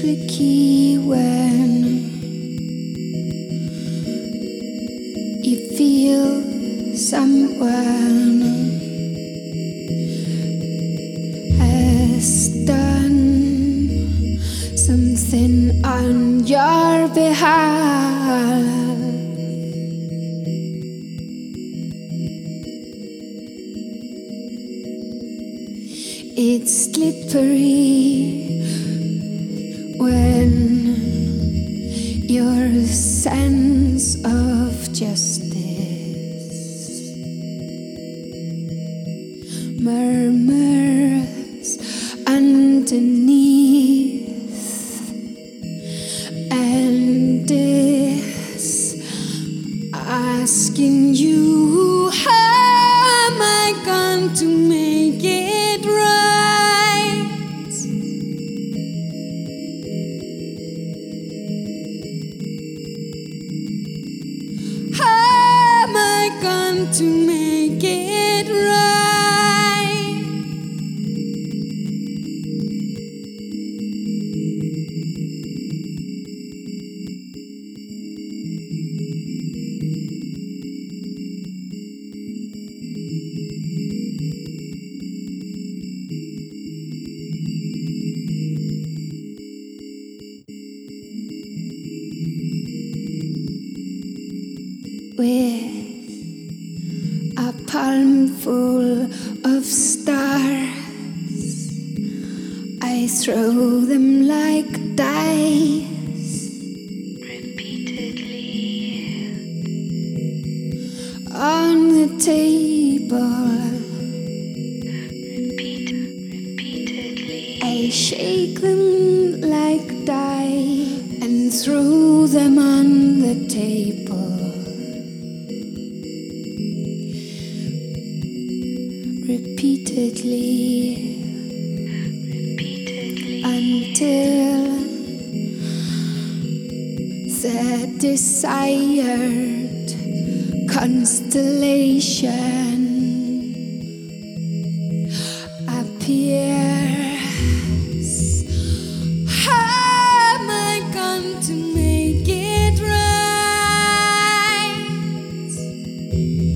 tricky when you feel someone has done something on your behalf. It's slippery when your sense of justice murmurs underneath and is asking you, how am I going to make it right? How am I going to make it right? With a palm full of stars, I throw them like dice repeatedly on the table. Repeatedly, I shake them like dice and throw them on the table. Repeatedly, until the desired constellation appears. How am I going to make it right?